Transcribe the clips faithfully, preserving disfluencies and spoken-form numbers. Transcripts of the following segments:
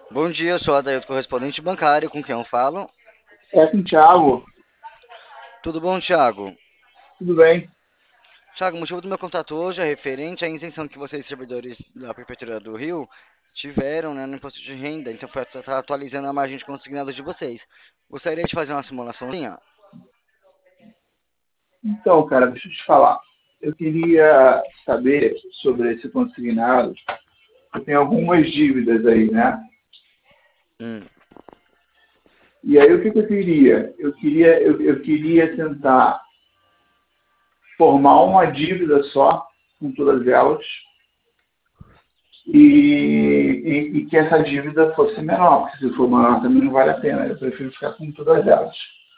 Bom dia, eu sou Adailto, correspondente bancário, com quem eu falo. É com o Thiago, Tudo bom, Thiago? tudo bem? Thiago, o motivo do meu contato hoje é referente à isenção que vocês, servidores da Prefeitura do Rio, tiveram, né, no imposto de renda, então foi estar atualizando a margem de consignados de vocês. Gostaria de fazer uma simulaçãozinha? Então, cara, deixa eu te falar. Eu queria saber sobre esse consignado. Eu tenho algumas dívidas aí, né? Hum, E aí o que, que eu queria? Eu queria, eu, eu queria tentar formar uma dívida só, com todas elas, e, e, e que essa dívida fosse menor, porque se for maior também não vale a pena. Eu prefiro ficar com todas elas.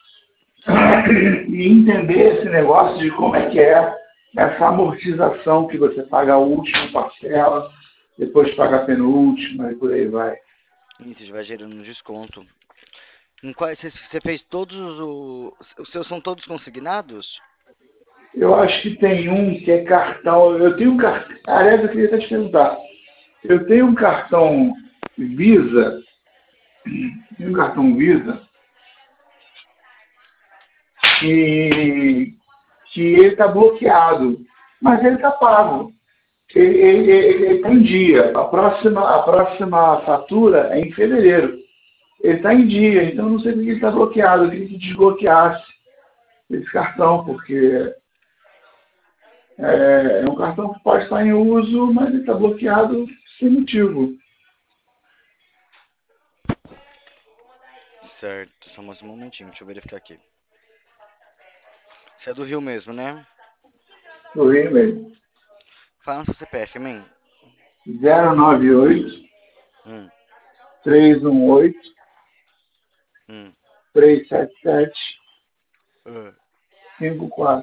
E entender esse negócio de como é que é essa amortização que você paga a última parcela, depois paga a penúltima e por aí vai. isso já vai gerando um desconto. Em quais, você, você fez todos os... Os seus são todos consignados? Eu acho que tem um que é cartão. Eu tenho um cartão. Aliás, eu queria até te perguntar. Eu tenho um cartão Visa, tenho um cartão Visa, que, que ele está bloqueado, mas ele está pago. Ele, ele, ele está em dia. A próxima, a próxima fatura é em fevereiro. Ele está em dia, então eu não sei por que ele está bloqueado. Eu queria que desbloqueasse esse cartão, porque é, é um cartão que pode estar em uso, mas ele está bloqueado sem motivo. Certo, só mais um momentinho, deixa eu verificar aqui. Você é do Rio mesmo, né? No e-mail. Fala no seu C P F, man. zero nove oito, Hum, três um oito, hum. três sete sete, Ah. cinco quatro.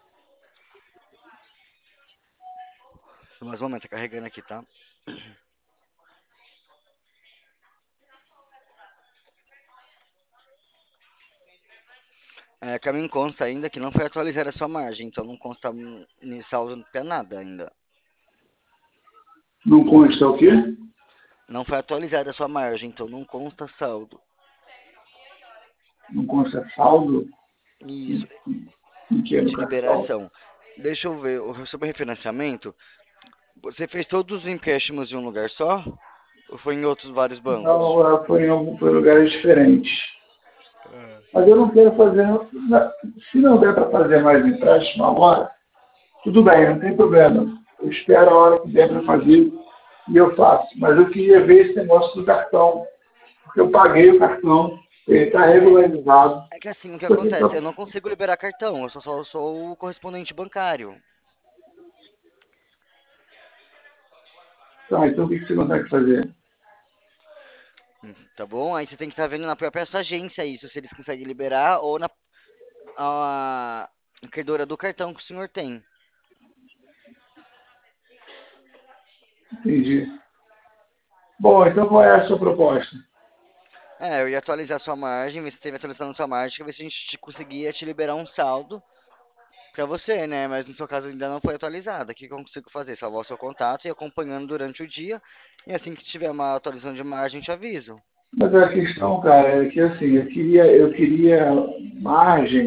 Só mais um momento, tá carregando aqui, tá? É, que a mim consta ainda que não foi atualizada a sua margem, então não consta hum, em saldo pra nada ainda. Não consta o quê? Não foi atualizada a sua margem, então não consta saldo. Não consta saldo? Isso, O que é no de cartão? liberação. Deixa eu ver, o- sobre refinanciamento, você fez todos os empréstimos em um lugar só? Ou foi em outros vários bancos? Não, ela foi em algum foi em lugares diferentes. É. Mas eu não quero fazer. Se não der para fazer mais empréstimo agora, tudo bem, não tem problema. Eu espero a hora que der para fazer e eu faço. Mas eu queria ver esse negócio do cartão, porque eu paguei o cartão, ele está regularizado. É que assim, o que Só que acontece? só... Eu não consigo liberar cartão, eu só, só sou o correspondente bancário. Tá, então o que que você consegue fazer? Hum, Tá bom? Aí você tem que estar vendo na própria sua agência isso, se eles conseguem liberar ou na a, a credora do cartão que o senhor tem. Entendi. Bom, então qual é a sua proposta? É, eu ia atualizar sua margem, ver se teve atualização sua margem, ver se a gente te- conseguia te liberar um saldo pra você, né? Mas no seu caso ainda não foi atualizada. O que que eu consigo fazer? Salvar o seu contato e ir acompanhando durante o dia. E assim que tiver uma atualização de margem, eu te aviso. Mas a questão, cara, é que assim, eu queria, eu queria margem